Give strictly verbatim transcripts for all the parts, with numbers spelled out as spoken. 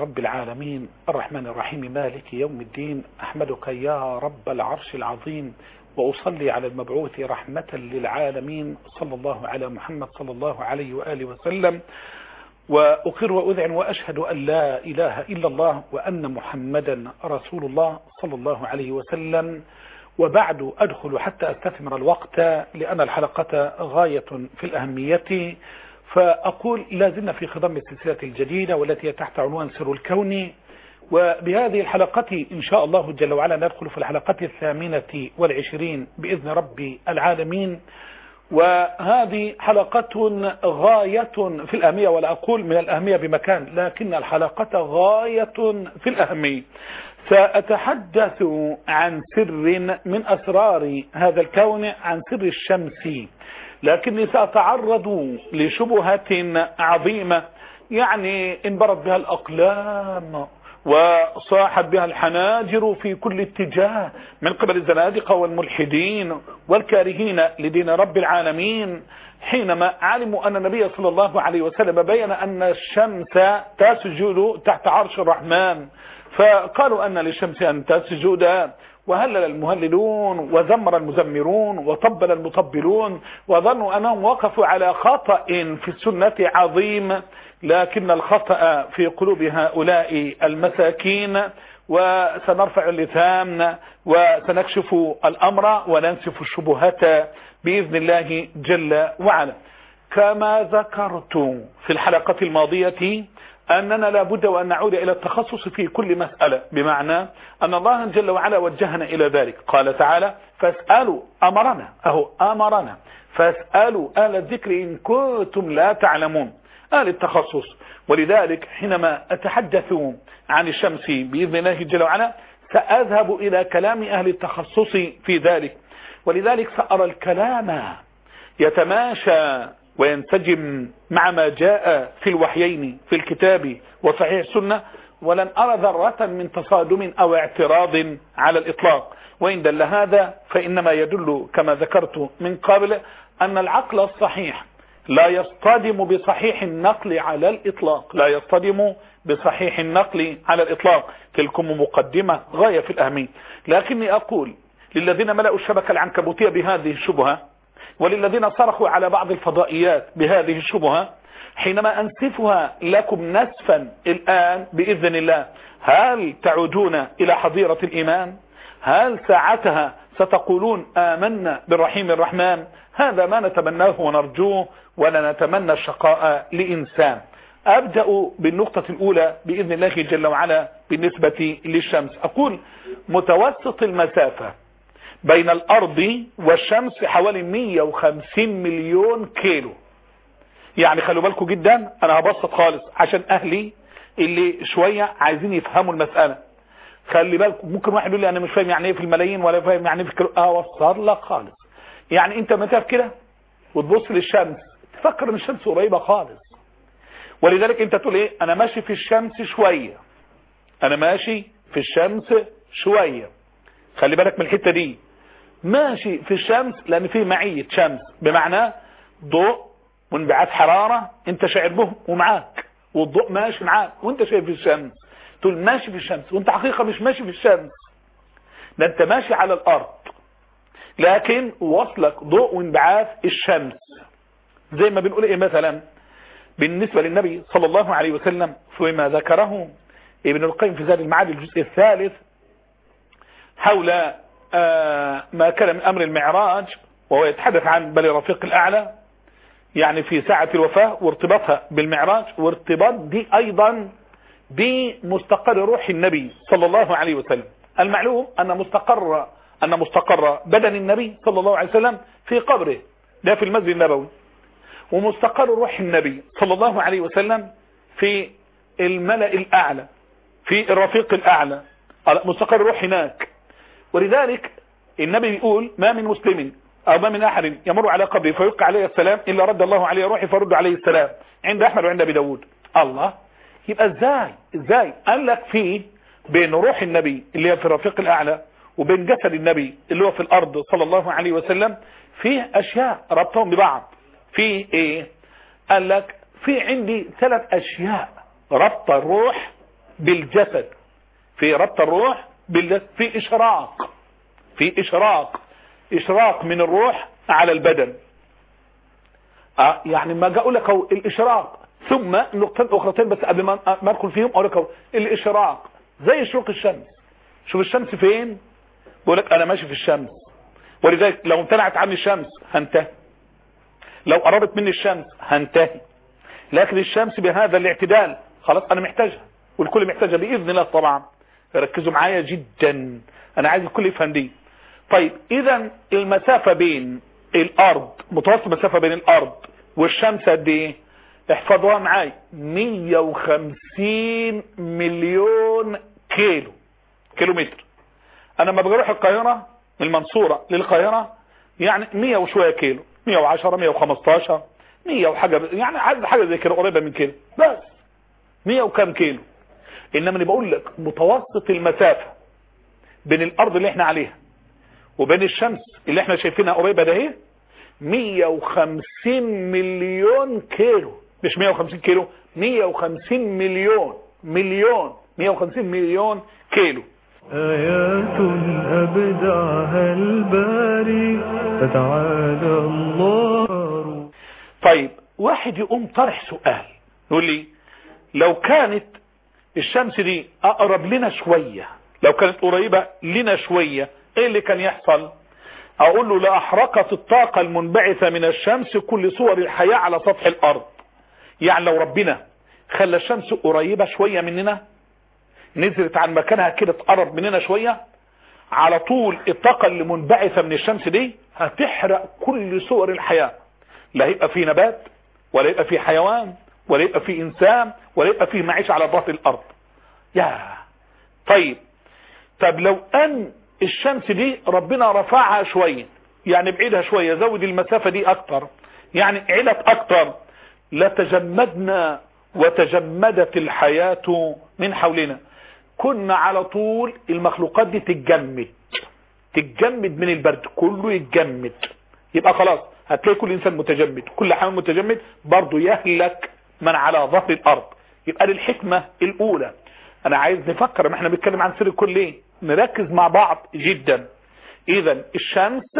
رب العالمين الرحمن الرحيم مالك يوم الدين، أحمدك يا رب العرش العظيم، وأصلي على المبعوث رحمة للعالمين صلى الله على محمد صلى الله عليه وآله وسلم، وأقر وأذعن وأشهد أن لا إله إلا الله وأن محمدا رسول الله صلى الله عليه وسلم. وبعد أدخل حتى أستثمر الوقت لأن الحلقة غاية في الأهمية، فأقول لازلنا في خضم السلسلة الجديدة والتي تحت عنوان سر الكون، وبهذه الحلقة إن شاء الله جل وعلا ندخل في الحلقة الثامنة والعشرين بإذن رب العالمين. وهذه حلقة غاية في الأهمية، ولا أقول من الأهمية بمكان، لكن الحلقة غاية في الأهمية. سأتحدث عن سر من أسرار هذا الكون، عن سر الشمس، لكني سأتعرض لشبهة عظيمة يعني انبرت بها الأقلام وصاحت بها الحناجر في كل اتجاه من قبل الزنادقة والملحدين والكارهين لدين رب العالمين، حينما علموا أن النبي صلى الله عليه وسلم بين أن الشمس تسجد تحت عرش الرحمن، فقالوا أن للشمس أن تسجد، وهلل المهللون وزمر المزمرون وطبل المطبلون، وظنوا أنهم وقفوا على خطأ في السنة عظيم، لكن الخطأ في قلوب هؤلاء المساكين. وسنرفع اللثام وسنكشف الأمر وننسف الشبهات بإذن الله جل وعلا. كما ذكرت في الحلقة الماضية أننا لابد وأن نعود إلى التخصص في كل مسألة، بمعنى أن الله جل وعلا وجهنا إلى ذلك. قال تعالى: فاسألوا، أمرنا أهو أمرنا فاسألوا أهل الذكر إن كنتم لا تعلمون، أهل التخصص. ولذلك حينما أتحدث عن الشمس بإذن الله جل وعلا سأذهب إلى كلام أهل التخصص في ذلك، ولذلك سأرى الكلام يتماشى وينسجم مع ما جاء في الوحيين في الكتاب وصحيح السنة، ولن أرى ذرة من تصادم أو اعتراض على الإطلاق. وإن دل هذا فإنما يدل كما ذكرت من قبل أن العقل الصحيح لا يصطدم بصحيح النقل على الإطلاق، لا يصطدم بصحيح النقل على الإطلاق. تلكم مقدمة غاية في الأهمية، لكني أقول للذين ملأوا الشبكة العنكبوتية بهذه الشبهة، وللذين صرخوا على بعض الفضائيات بهذه الشبهة، حينما أنسفها لكم نسفا الآن بإذن الله، هل تعودون إلى حظيرة الإيمان؟ هل ساعتها ستقولون آمنا بالرحيم الرحمن؟ هذا ما نتمناه ونرجوه، ولا نتمنى الشقاء لإنسان. أبدأ بالنقطة الأولى بإذن الله جل وعلا بالنسبة للشمس. أقول متوسط المسافة بين الأرض والشمس حوالي مئة وخمسين مليون كيلو. يعني خلوا بالكم جدا، أنا هبسط خالص عشان أهلي اللي شوية عايزين يفهموا المسألة. خلي بالكم، ممكن واحد يقول لي أنا مش فاهم يعني إيه في الملايين ولا فاهم يعني إيه في الكيلو. أوصل لك خالص. يعني أنت متى كده وتبص للشمس تفكر إن الشمس قريبة خالص، ولذلك أنت تقول إيه؟ أنا ماشي في الشمس شوية، أنا ماشي في الشمس شوية. خلي بالك من الحتة دي، ماشي في الشمس لأن فيه معية شمس، بمعنى ضوء وانبعاث حرارة انت شاعر به ومعاك، والضوء ماشي معاك وانت شايف في الشمس. تقول ماشي في الشمس وانت حقيقة مش ماشي في الشمس، ده انت ماشي على الأرض، لكن وصلك ضوء وانبعاث الشمس. زي ما بنقول ايه مثلا بالنسبة للنبي صلى الله عليه وسلم فيما ذكره ابن القيم في زاد المعاد الجزء الثالث حول آه ما كان من أمر المعراج، وهو يتحدث عن بل رفيق الأعلى، يعني في ساعة الوفاة وارتباطها بالمعراج، وارتباط دي أيضا بمستقر روح النبي صلى الله عليه وسلم. المعلوم أن مستقر أن مستقر بدن النبي صلى الله عليه وسلم في قبره ده في المسجد النبوي، ومستقر روح النبي صلى الله عليه وسلم في الملأ الأعلى في الرفيق الأعلى، مستقر روح هناك. ولذلك النبي يقول ما من مسلم أو ما من أحد يمر على قبره فيلقى عليه السلام إلا رد الله عليه روحي فرد عليه السلام، عند أحمد وعند أبي داود. الله، يبقى ازاي ازاي قال لك فيه بين روح النبي اللي هي في الرفيق الأعلى وبين جسد النبي اللي هو في الأرض صلى الله عليه وسلم فيه أشياء ربطهم ببعض. في إيه؟ قال لك في عندي ثلاث أشياء ربط الروح بالجسد، في ربط الروح بالجسد، في إشراق في إشراق إشراق من الروح على البدن. أه يعني ما اقول لك الإشراق، ثم نقطتين أخرتين بس قبل ما أدخل فيهم أقول لك الإشراق زي شروق الشمس. شوف الشمس فين، بقول لك أنا ماشي في الشمس، ولذلك لو امتنعت عني الشمس هنتهي، لو قربت مني الشمس هنتهي، لكن الشمس بهذا الاعتدال خلاص أنا محتاجها، والكل محتاجها بإذن الله. طبعا ركزوا معايا جدا، أنا عايز الكل يفهم دي. طيب إذا المسافة بين الأرض، متوسط مسافة بين الأرض والشمس قد إيه؟ احفظوها معايا، مية وخمسين مليون كيلو كيلومتر. أنا لما بروح القاهرة من المنصورة للقاهرة يعني مية وشوية كيلو، مية وعشرة مية وخمستاشر مية وحاجة، يعني عدد حاجة زي كده قريبة من كده، بس مية وكام كيلو. إنما أنا بقول لك متوسط المسافة بين الأرض اللي احنا عليها وبين الشمس اللي احنا شايفينها قريبة ده ايه، مية وخمسين مليون كيلو، مش مية وخمسين كيلو، مية وخمسين مليون مليون مية وخمسين مليون كيلو. آيات أبدعها الباري فتعالى الله. طيب واحد يقوم طرح سؤال يقول لي لو كانت الشمس دي أقرب لنا شوية، لو كانت قريبة لنا شوية ايه اللي كان يحصل؟ اقول له لاحرقت الطاقة المنبعثة من الشمس كل صور الحياة على سطح الارض. يعني لو ربنا خلى الشمس قريبة شوية مننا، نزلت عن مكانها كده تقرب مننا شوية، على طول الطاقة اللي منبعثة من الشمس دي هتحرق كل صور الحياة، لا هيبقى في نبات ولا يبقى في حيوان ولا يبقى في انسان ولا يبقى في معيشة على ظهر الارض. يا طيب طب لو ان الشمس دي ربنا رفعها شوية، يعني بعيدها شوية، زود المسافة دي اكتر، يعني علت اكتر، لتجمدنا وتجمدت الحياة من حولنا. كنا على طول المخلوقات دي تتجمد تتجمد من البرد، كله يتجمد، يبقى خلاص هتلاقي كل انسان متجمد، كل حيوان متجمد، برضه يهلك من على ظهر الارض. يبقى للحكمة الاولى انا عايز نفكر، ما احنا بنتكلم عن سر الكون ليه، نركز مع بعض جدا. اذا الشمس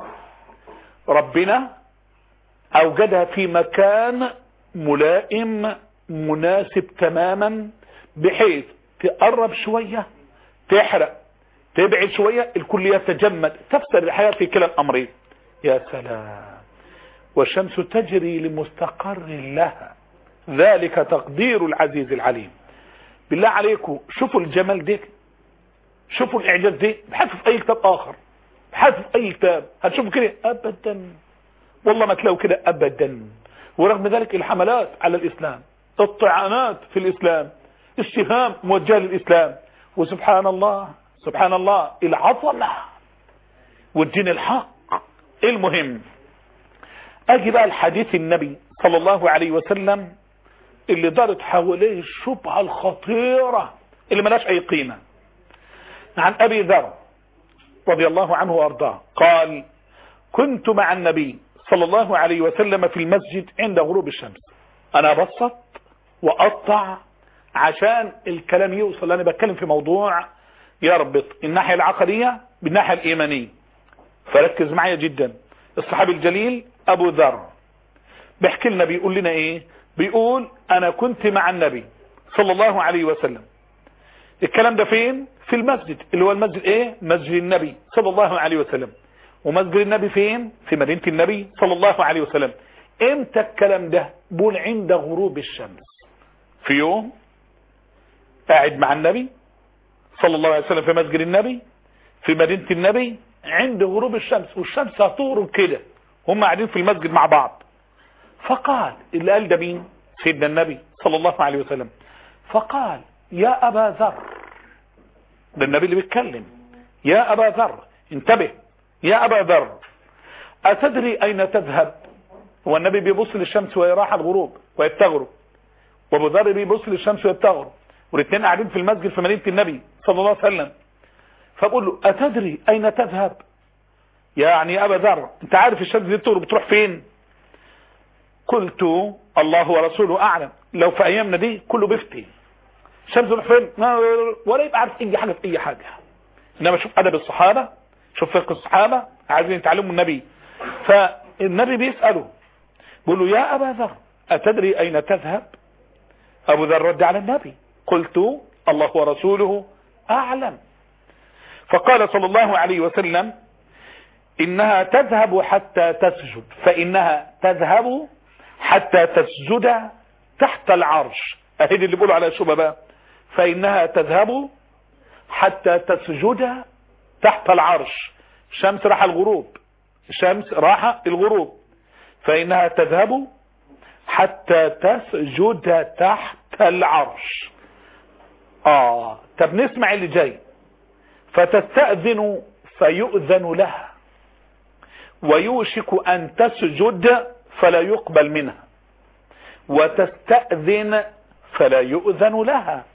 ربنا اوجدها في مكان ملائم مناسب تماما، بحيث تقرب شوية تحرق، تبعد شوية الكل يتجمد، تفسد الحياة في كلا الامرين. يا سلام، والشمس تجري لمستقر لها، ذلك تقدير العزيز العليم. بالله عليكم شوفوا الجمال ده، شوفوا الاعجاز ده، بحثوا في اي كتاب اخر، بحثوا في اي كتاب هتشوفوا كده ابدا، والله ما تلاقوا كده ابدا. ورغم ذلك الحملات على الاسلام، الطعنات في الاسلام، السهام موجهه للاسلام، وسبحان الله سبحان الله العظمه والدين الحق. المهم اجي بقى الحديث النبي صلى الله عليه وسلم اللي دارت حواليه الشبهه الخطيره اللي ملاش اي قيمه. عن ابي ذر رضي الله عنه وارضاه قال: كنت مع النبي صلى الله عليه وسلم في المسجد عند غروب الشمس. انا بسط واقطع عشان الكلام يوصل، انا بتكلم في موضوع يربط الناحيه العقديه بالناحيه الايمانيه، فركز معايا جدا. الصحابي الجليل ابو ذر بيحكي لنا، بيقول لنا ايه؟ بيقول انا كنت مع النبي صلى الله عليه وسلم. الكلام ده فين؟ في المسجد اللي هو المسجد ايه؟ مسجد النبي صلى الله عليه وسلم. ومسجد النبي فين؟ في مدينة النبي صلى الله عليه وسلم. امتى الكلام ده؟ بقول عند غروب الشمس. في يوم قاعد مع النبي صلى الله عليه وسلم في مسجد النبي في مدينة النبي عند غروب الشمس، والشمس هتغرب كده، هم قاعدين في المسجد مع بعض. فقال، اللي قال ده مين؟ سيدنا النبي صلى الله عليه وسلم. فقال: يا أبا ذر، ده النبي اللي بيتكلم، يا أبا ذر انتبه، يا أبا ذر أتدري أين تذهب؟ هو النبي بيبص للشمس وهي رايحة الغروب وهي بتغرب، وابو ذر بيبص للشمس وهي بتغرب، والاثنين قاعدين في المسجد في مدينة النبي صلى الله عليه وسلم. فبقول له: أتدري أين تذهب؟ يعني يا أبا ذر انت عارف الشمس دي بتغرب بتروح فين؟ قلت: الله ورسوله أعلم. لو في أيامنا دي كله بيفتي، الشمس تروح فين ولا يبقى عارف اي حاجه في اي حاجه. انما شوف ادب الصحابه، شوف فقه الصحابه عايزين يتعلموا النبي. فالنبي بيساله بيقول له يا ابا ذر اتدري اين تذهب؟ ابو ذر رد على النبي قلت الله ورسوله اعلم. فقال صلى الله عليه وسلم انها تذهب حتى تسجد، فانها تذهب حتى تسجد تحت العرش. اهي اللي بيقولوا على شبه بقى، فانها تذهب حتى تسجد تحت العرش. الشمس راح الغروب، الشمس راح الغروب، فانها تذهب حتى تسجد تحت العرش. اه طب نسمع اللي جاي. فتستأذن فيؤذن لها ويوشك ان تسجد فلا يقبل منها، وتستأذن فلا يؤذن لها،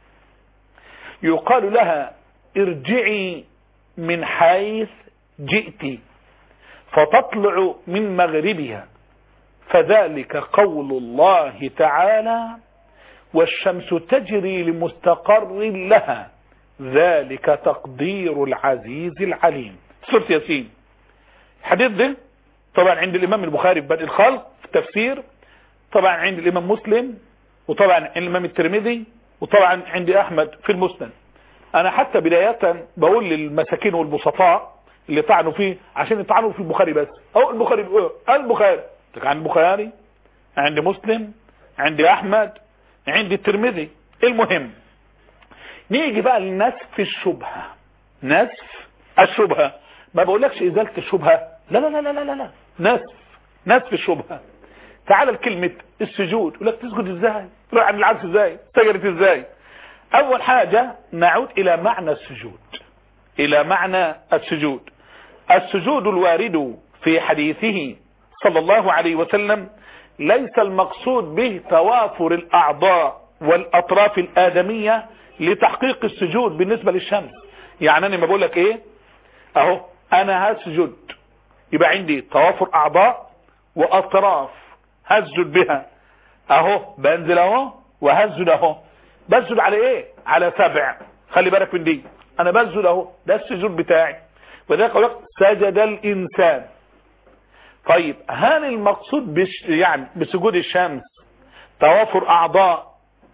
يقال لها ارجعي من حيث جئت فتطلع من مغربها، فذلك قول الله تعالى والشمس تجري لمستقر لها ذلك تقدير العزيز العليم. سورة ياسين. الحديث ده طبعا عند الامام البخاري في بدء الخلق في التفسير، طبعا عند الامام مسلم، وطبعا عند الامام الترمذي، وطبعا عند احمد في المسند. انا حتى بداية بقول للمساكين والبسطاء اللي طعنوا فيه عشان يطعنوا في البخاري بس، او البخاري البخاري عند البخاري، عند مسلم، عند احمد، عند الترمذي. المهم نيجي بقى لنسف الشبهة. نسف الشبهة، ما بقولكش ازالة الشبهة، لا لا لا لا لا لا، نسف نسف الشبهة. تعال الكلمة السجود، يقول لك تسجد ازاي؟ تروح عن العكس ازاي؟ سجدت ازاي؟ اول حاجة نعود الى معنى السجود، الى معنى السجود. السجود الوارد في حديثه صلى الله عليه وسلم ليس المقصود به توافر الاعضاء والاطراف الادمية لتحقيق السجود بالنسبة للشمس. يعني انا ما بقول لك ايه اهو انا هسجد، يبقى عندي توافر اعضاء واطراف هسجد بها، اهو بنزل اهو وهسجد اهو. بسجد على ايه؟ على سبع. خلي بالك من دي، انا بسجد اهو، ده السجود بتاعي. وذلك يقول لك سجد الانسان. طيب هل المقصود بش يعني بسجود الشمس توافر اعضاء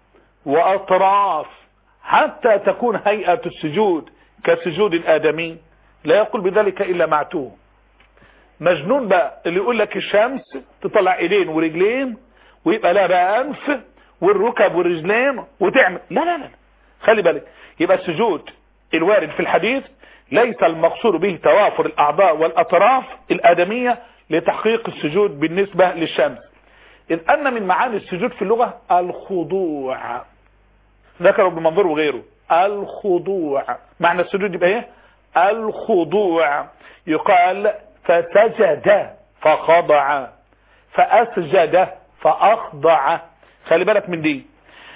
واطراف حتى تكون هيئة السجود كسجود الادمي؟ لا يقول بذلك الا معتوه. مجنون بقى اللي يقول لك الشمس تطلع ايدين ورجلين ويبقى لها بقى انف والركب والرجلين وتعمل، لا لا لا، خلي بالك. يبقى السجود الوارد في الحديث ليس المقصود به توافر الاعضاء والاطراف الادمية لتحقيق السجود بالنسبة للشمس، اذ ان من معاني السجود في اللغة الخضوع. ذكروا ابن منظور وغيره الخضوع. معنى السجود يبقى ايه؟ الخضوع. يقال فسجد فخضع، فاسجد فاخضع. خلي بالك من دي.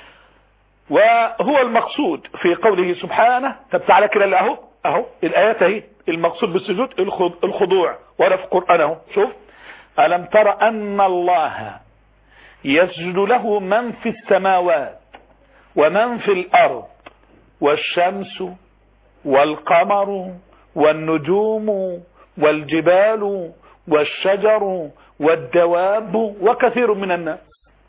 وهو المقصود في قوله سبحانه، طب تعالى كده اهو اهو الايات اهي، المقصود بالسجود الخضوع ولا في القران اهو. شوف الم تر ان الله يسجد له من في السماوات ومن في الارض والشمس والقمر والنجوم والجبال والشجر والدواب وكثير من الناس.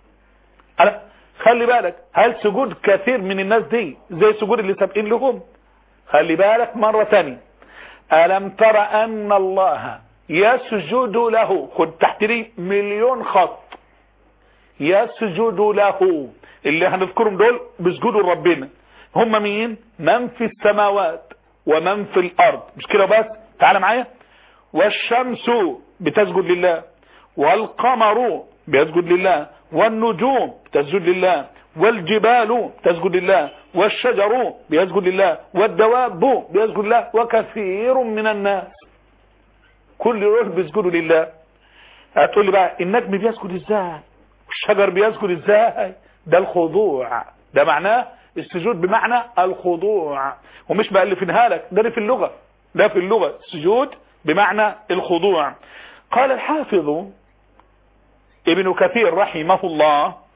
خلي بالك، هل سجود كثير من الناس دي زي سجود اللي سابقين لهم؟ خلي بالك مرة تانية. ألم تر أن الله يسجد له، خد تحت لي مليون خط، يسجد له. اللي هنذكرهم دول بيسجدوا لربنا هم مين؟ من في السماوات ومن في الأرض. مش كده بس، تعال معايا. والشمس بتسجد لله، والقمر بيسجد لله، والنجوم تسجد لله، والجبال تسجد لله، والشجر بيسجد لله، والدواب بيسجد لله، وكثير من الناس. كل دول بيسجدوا لله. هتقول لي بقى النجم بيسجد ازاي؟ الشجر بيسجد ازاي؟ ده الخضوع، ده معناه السجود بمعنى الخضوع، ومش بألفينها لك، ده في اللغة، ده في اللغة السجود بمعنى الخضوع. قال الحافظ ابن كثير رحمه الله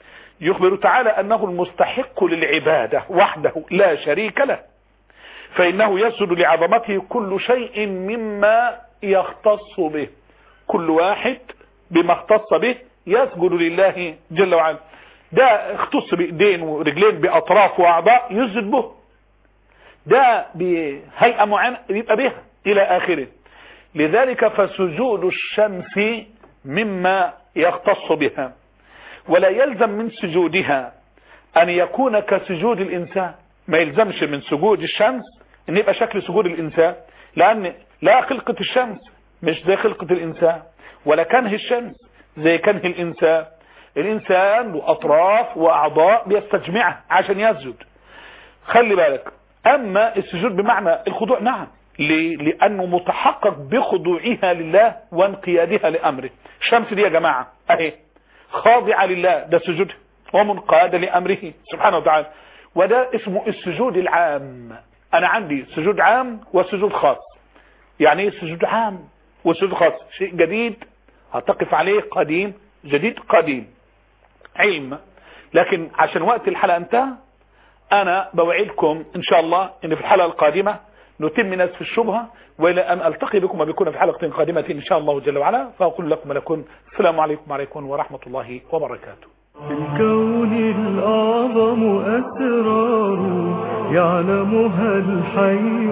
يخبر تعالى أنه المستحق للعبادة وحده لا شريك له، فإنه يسجد لعظمته كل شيء مما يختص به، كل واحد بما اختص به يسجد لله جل وعلا. ده اختص بإيدين ورجلين بأطراف وأعضاء يسجد به، ده بهيئة معينة يبقى بها إلى آخره. لذلك فسجود الشمس مما يختص بها، ولا يلزم من سجودها أن يكون كسجود الإنسان. ما يلزمش من سجود الشمس أن يبقى شكل سجود الإنسان، لأن لا خلقة الشمس مش زي خلقة الإنسان، ولا كنه الشمس زي كنه الإنسان. الإنسان له أطراف وأعضاء بيستجمعها عشان يسجد، خلي بالك. أما السجود بمعنى الخضوع، نعم، لأنه متحقق بخضوعها لله وانقيادها لأمره. الشمس دي يا جماعة أهي خاضعة لله، ده سجودها ومنقادة لأمره سبحانه وتعالى، وده اسمه السجود العام. أنا عندي سجود عام وسجود خاص. يعني ايه سجود عام وسجود خاص؟ شيء جديد هتقف عليه، قديم جديد قديم علم. لكن عشان وقت الحلقة انتهى، أنا بوعدكم إن شاء الله إن في الحلقة القادمة نتم نسف الشبهة، وإلى أن ألتقي بكم وبكم في حلقة قادمة إن شاء الله جل وعلا، فأقول لكم ولكم السلام عليكم وعليكم ورحمة الله وبركاته. في الكون الأعظم أسرار يعلمها الحي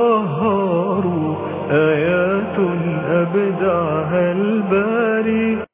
القهار، آيات أبدعها الباري.